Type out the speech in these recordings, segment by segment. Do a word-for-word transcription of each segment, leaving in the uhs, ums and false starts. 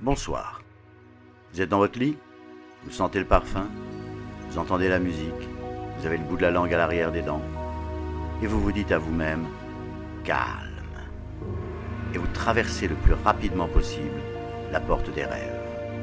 Bonsoir. Vous êtes dans votre lit? Vous sentez le parfum? Vous entendez la musique? Vous avez le bout de la langue à l'arrière des dents? Et vous vous dites à vous-même « calme ». Et vous traversez le plus rapidement possible la porte des rêves.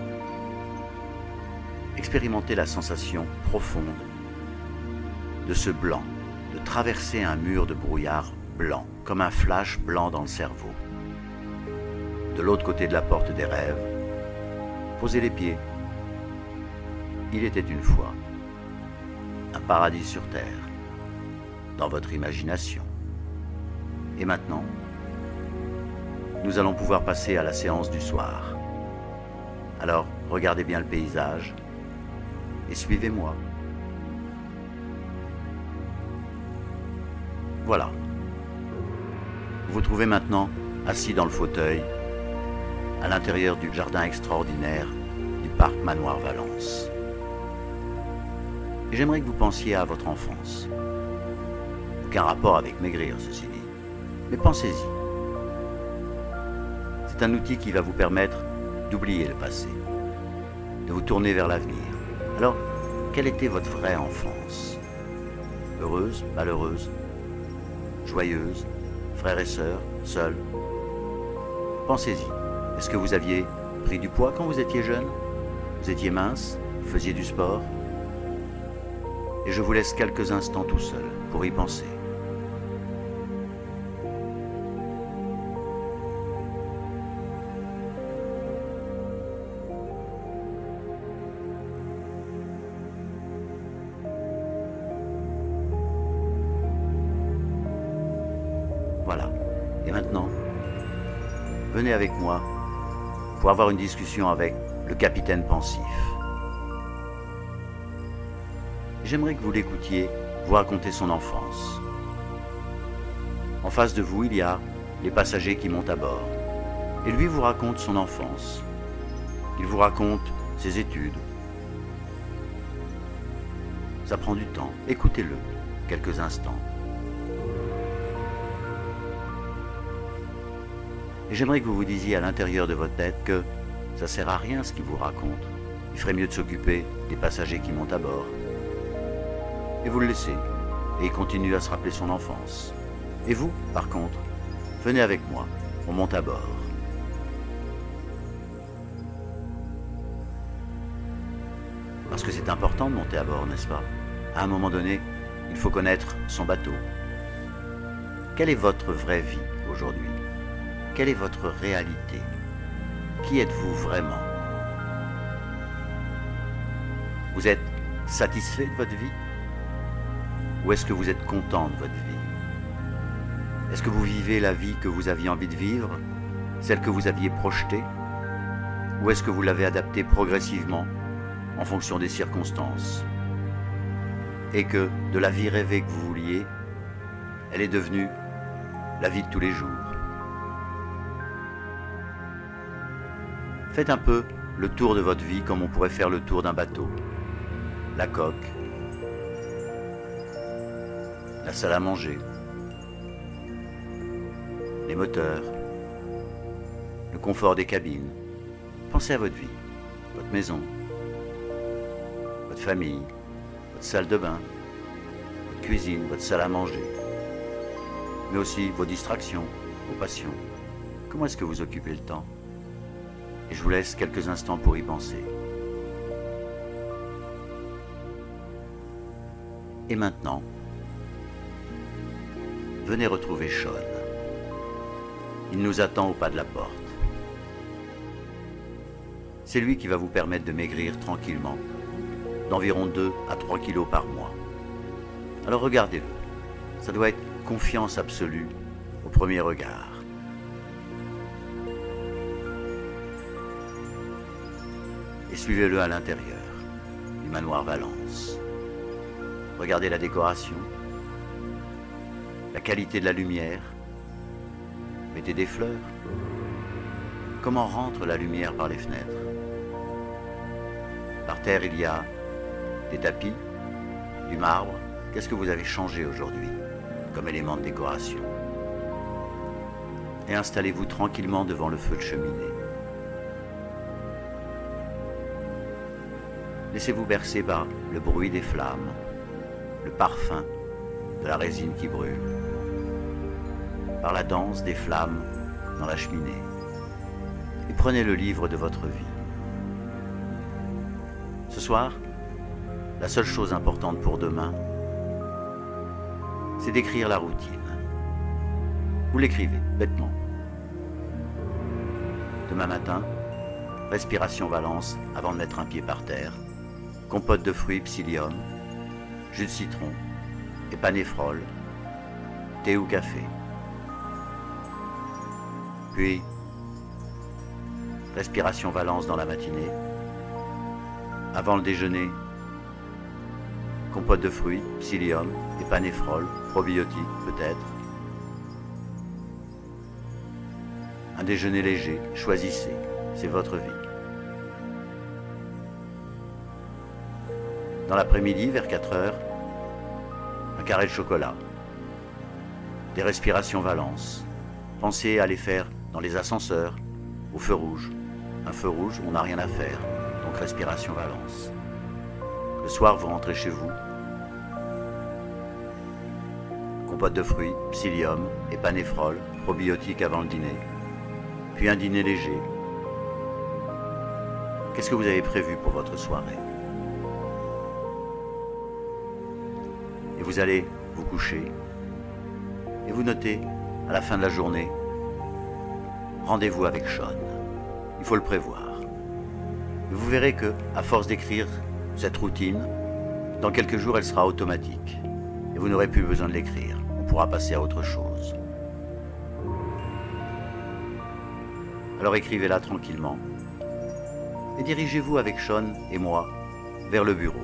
Expérimentez la sensation profonde de ce blanc, de traverser un mur de brouillard blanc, comme un flash blanc dans le cerveau. De l'autre côté de la porte des rêves, posez les pieds. Il était une fois un paradis sur terre, dans votre imagination. Et maintenant, nous allons pouvoir passer à la séance du soir. Alors, regardez bien le paysage et suivez-moi. Voilà. Vous vous trouvez maintenant assis dans le fauteuil, à l'intérieur du jardin extraordinaire du parc Manoir Valence. Et j'aimerais que vous pensiez à votre enfance. Aucun rapport avec maigrir, ceci dit. Mais pensez-y. C'est un outil qui va vous permettre d'oublier le passé, de vous tourner vers l'avenir. Alors, quelle était votre vraie enfance? Heureuse, malheureuse, joyeuse, frères et sœurs, seuls? Pensez-y. Est-ce que vous aviez pris du poids quand vous étiez jeune? Vous étiez mince? Vous faisiez du sport? Et je vous laisse quelques instants tout seul pour y penser. Voilà. Et maintenant, venez avec moi pour avoir une discussion avec le capitaine pensif. J'aimerais que vous l'écoutiez vous raconter son enfance. En face de vous, il y a les passagers qui montent à bord. Et lui vous raconte son enfance. Il vous raconte ses études. Ça prend du temps. Écoutez-le quelques instants. Et j'aimerais que vous vous disiez à l'intérieur de votre tête que ça sert à rien ce qu'il vous raconte. Il ferait mieux de s'occuper des passagers qui montent à bord. Et vous le laissez, et il continue à se rappeler son enfance. Et vous, par contre, venez avec moi, on monte à bord. Parce que c'est important de monter à bord, n'est-ce pas? À un moment donné, il faut connaître son bateau. Quelle est votre vraie vie aujourd'hui? Quelle est votre réalité? Qui êtes-vous vraiment? Vous êtes satisfait de votre vie? Ou est-ce que vous êtes content de votre vie? Est-ce que vous vivez la vie que vous aviez envie de vivre, celle que vous aviez projetée? Ou est-ce que vous l'avez adaptée progressivement en fonction des circonstances? Et que de la vie rêvée que vous vouliez, elle est devenue la vie de tous les jours? Faites un peu le tour de votre vie comme on pourrait faire le tour d'un bateau. La coque, la salle à manger, les moteurs, le confort des cabines. Pensez à votre vie, votre maison, votre famille, votre salle de bain, votre cuisine, votre salle à manger, mais aussi vos distractions, vos passions. Comment est-ce que vous occupez le temps? Et je vous laisse quelques instants pour y penser. Et maintenant, venez retrouver Sean. Il nous attend au pas de la porte. C'est lui qui va vous permettre de maigrir tranquillement, d'environ deux à trois kilos par mois. Alors regardez-le. Ça doit être confiance absolue au premier regard. Et suivez-le à l'intérieur du manoir Valence. Regardez la décoration, la qualité de la lumière. Mettez des fleurs. Comment rentre la lumière par les fenêtres? Par terre, il y a des tapis, du marbre. Qu'est-ce que vous avez changé aujourd'hui comme élément de décoration? Et installez-vous tranquillement devant le feu de cheminée. Laissez-vous bercer par le bruit des flammes, le parfum de la résine qui brûle, par la danse des flammes dans la cheminée. Et prenez le livre de votre vie. Ce soir, la seule chose importante pour demain, c'est d'écrire la routine. Vous l'écrivez, bêtement. Demain matin, respiration Valence avant de mettre un pied par terre, compote de fruits psyllium, jus de citron, épanéfrol, thé ou café. Puis, respiration Valence dans la matinée, avant le déjeuner, compote de fruits, psyllium, épanéfrol, probiotiques peut-être. Un déjeuner léger, choisissez, c'est votre vie. Dans l'après-midi, vers quatre heures, un carré de chocolat, des respirations Valence. Pensez à les faire dans les ascenseurs, au feu rouge. Un feu rouge, on n'a rien à faire, donc respiration Valence. Le soir, vous rentrez chez vous. Compote de fruits, psyllium, épanéfrol, probiotiques avant le dîner. Puis un dîner léger. Qu'est-ce que vous avez prévu pour votre soirée? Et vous allez vous coucher. Et vous notez, à la fin de la journée, rendez-vous avec Sean. Il faut le prévoir. Et vous verrez que, à force d'écrire cette routine, dans quelques jours, elle sera automatique. Et vous n'aurez plus besoin de l'écrire. On pourra passer à autre chose. Alors écrivez-la tranquillement. Et dirigez-vous avec Sean et moi vers le bureau.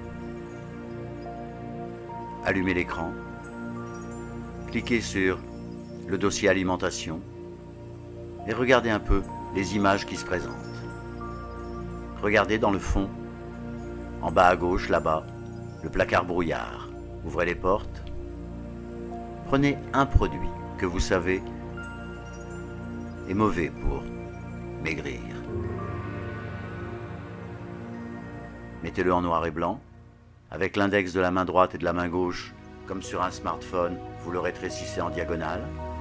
Allumez l'écran. Cliquez sur le dossier alimentation et regardez un peu les images qui se présentent. Regardez dans le fond, en bas à gauche, là-bas, le placard brouillard. Ouvrez les portes. Prenez un produit que vous savez est mauvais pour maigrir. Mettez-le en noir et blanc, avec l'index de la main droite et de la main gauche, comme sur un smartphone, vous le rétrécissez en diagonale.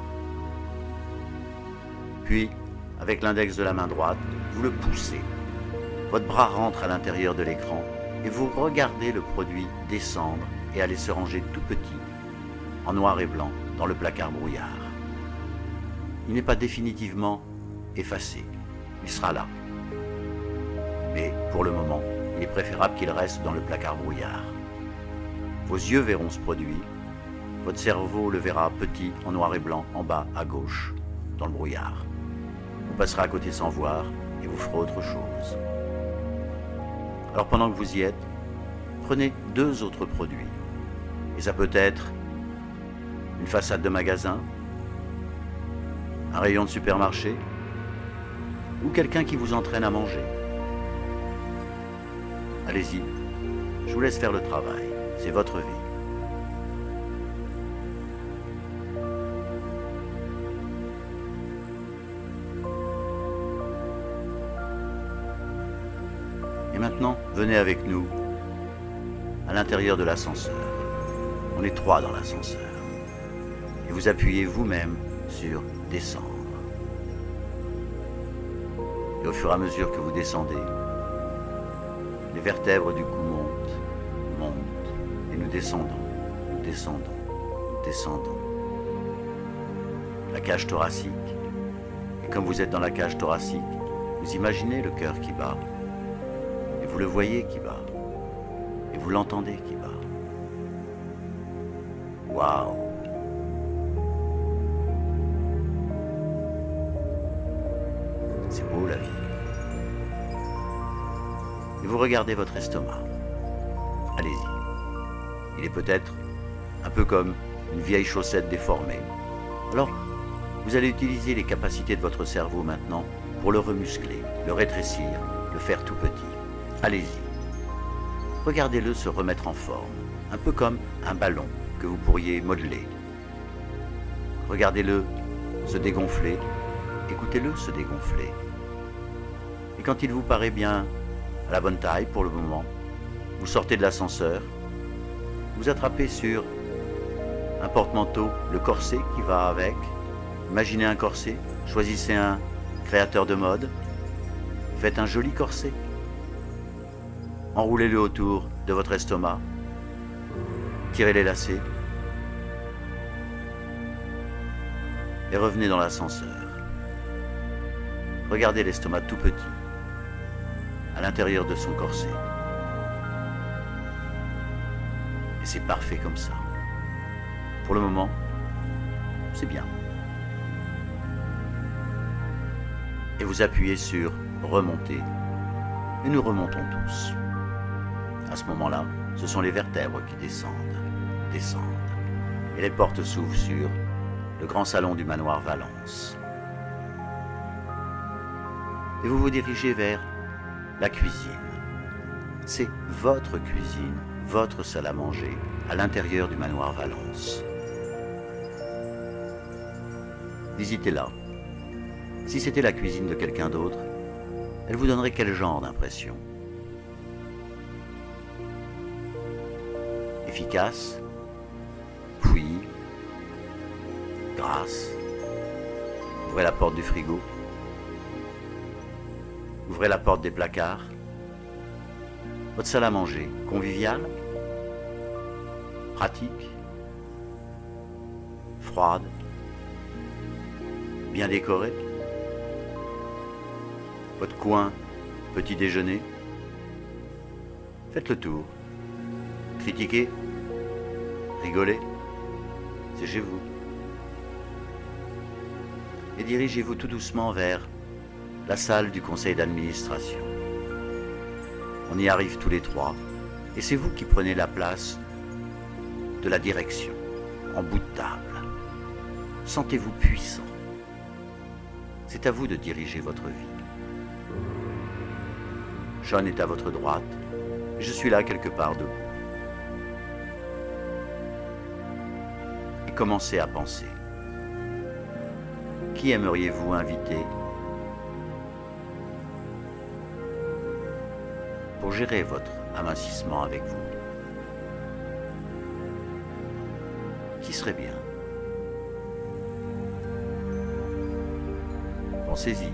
Puis, avec l'index de la main droite, vous le poussez. Votre bras rentre à l'intérieur de l'écran et vous regardez le produit descendre et aller se ranger tout petit, en noir et blanc, dans le placard brouillard. Il n'est pas définitivement effacé, il sera là. Mais pour le moment, il est préférable qu'il reste dans le placard brouillard. Vos yeux verront ce produit, votre cerveau le verra petit en noir et blanc en bas à gauche, dans le brouillard. Vous passerez à côté sans voir et vous ferez autre chose. Alors pendant que vous y êtes, prenez deux autres produits. Et ça peut être une façade de magasin, un rayon de supermarché ou quelqu'un qui vous entraîne à manger. Allez-y, je vous laisse faire le travail, c'est votre vie. Et maintenant, venez avec nous à l'intérieur de l'ascenseur. On est trois dans l'ascenseur. Et vous appuyez vous-même sur « Descendre ». Et au fur et à mesure que vous descendez, les vertèbres du cou montent, montent, et nous descendons, nous descendons, nous descendons. La cage thoracique. Et comme vous êtes dans la cage thoracique, vous imaginez le cœur qui bat. Et vous le voyez qui bat. Et vous l'entendez qui bat. Waouh! C'est beau la vie. Et vous regardez votre estomac. Allez-y. Il est peut-être un peu comme une vieille chaussette déformée. Alors, vous allez utiliser les capacités de votre cerveau maintenant pour le remuscler, le rétrécir, le faire tout petit. Allez-y. Regardez-le se remettre en forme, un peu comme un ballon que vous pourriez modeler. Regardez-le se dégonfler, écoutez-le se dégonfler. Et quand il vous paraît bien à la bonne taille pour le moment, vous sortez de l'ascenseur, vous attrapez sur un porte-manteau le corset qui va avec. Imaginez un corset, choisissez un créateur de mode, faites un joli corset, enroulez-le autour de votre estomac, tirez les lacets et revenez dans l'ascenseur. Regardez l'estomac tout petit, à l'intérieur de son corset. Et c'est parfait comme ça. Pour le moment, c'est bien. Et vous appuyez sur remonter, et nous remontons tous. À ce moment-là, ce sont les vertèbres qui descendent, descendent, et les portes s'ouvrent sur le grand salon du manoir Valence. Et vous vous dirigez vers la cuisine. C'est votre cuisine, votre salle à manger, à l'intérieur du manoir Valence. Visitez-la. Si c'était la cuisine de quelqu'un d'autre, elle vous donnerait quel genre d'impression? Efficace, fouillis, grasse. Ouvrez la porte du frigo. Ouvrez la porte des placards. Votre salle à manger, conviviale, pratique, froide, bien décorée. Votre coin, petit déjeuner. Faites le tour. Critiquez, rigolez, c'est chez vous. Et dirigez-vous tout doucement vers la salle du conseil d'administration. On y arrive tous les trois, et c'est vous qui prenez la place de la direction, en bout de table. Sentez-vous puissant. C'est à vous de diriger votre vie. Sean est à votre droite, et je suis là quelque part debout. Et commencez à penser. Qui aimeriez-vous inviter pour gérer votre amincissement avec vous? Qui serait bien? Pensez-y.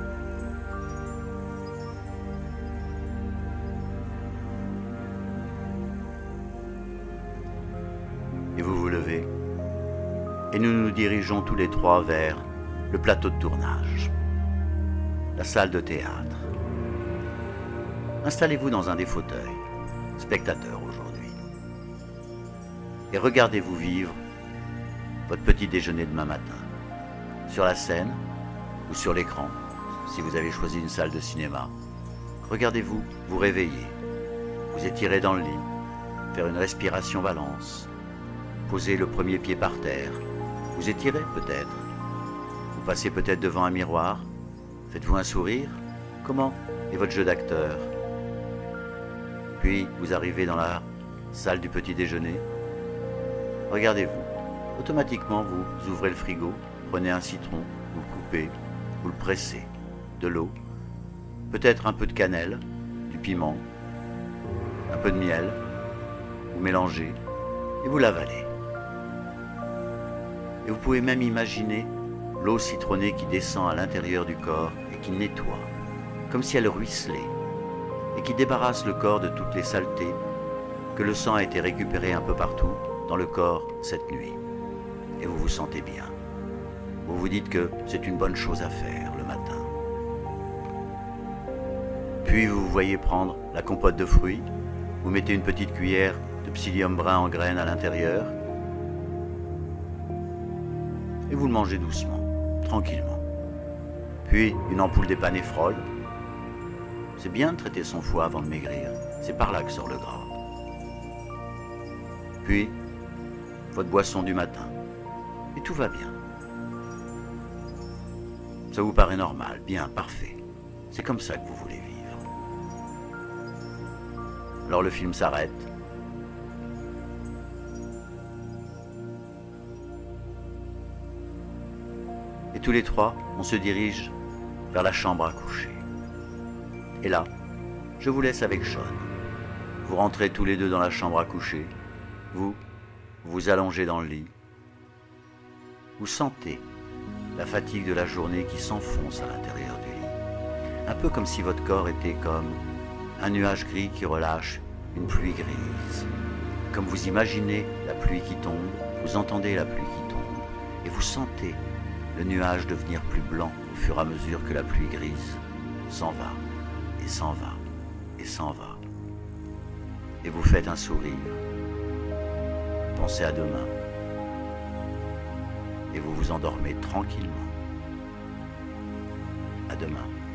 Et vous vous levez, et nous nous dirigeons tous les trois vers le plateau de tournage, la salle de théâtre. Installez-vous dans un des fauteuils, spectateur aujourd'hui, et regardez-vous vivre votre petit déjeuner demain matin, sur la scène ou sur l'écran, si vous avez choisi une salle de cinéma. Regardez-vous vous réveiller, vous étirer dans le lit, faire une respiration Valence, poser le premier pied par terre, vous étirez peut-être, vous passez peut-être devant un miroir, faites-vous un sourire, comment est votre jeu d'acteur? Puis vous arrivez dans la salle du petit déjeuner, regardez-vous, automatiquement vous ouvrez le frigo, prenez un citron, vous le coupez, vous le pressez, de l'eau, peut-être un peu de cannelle, du piment, un peu de miel, vous mélangez et vous l'avalez. Et vous pouvez même imaginer l'eau citronnée qui descend à l'intérieur du corps et qui nettoie, comme si elle ruisselait, et qui débarrasse le corps de toutes les saletés que le sang a été récupéré un peu partout dans le corps cette nuit. Et vous vous sentez bien. Vous vous dites que c'est une bonne chose à faire le matin. Puis vous vous voyez prendre la compote de fruits, vous mettez une petite cuillère de psyllium brun en graines à l'intérieur, et vous le mangez doucement, tranquillement. Puis une ampoule dépannée frôle. C'est bien de traiter son foie avant de maigrir, c'est par là que sort le gras. Puis, votre boisson du matin, et tout va bien. Ça vous paraît normal, bien, parfait. C'est comme ça que vous voulez vivre. Alors le film s'arrête. Et tous les trois, on se dirige vers la chambre à coucher. Et là, je vous laisse avec Sean. Vous rentrez tous les deux dans la chambre à coucher. Vous, vous allongez dans le lit. Vous sentez la fatigue de la journée qui s'enfonce à l'intérieur du lit. Un peu comme si votre corps était comme un nuage gris qui relâche une pluie grise. Comme vous imaginez la pluie qui tombe, vous entendez la pluie qui tombe, et vous sentez le nuage devenir plus blanc au fur et à mesure que la pluie grise s'en va, et s'en va, et s'en va. Et vous faites un sourire. Pensez à demain. Et vous vous endormez tranquillement. À demain.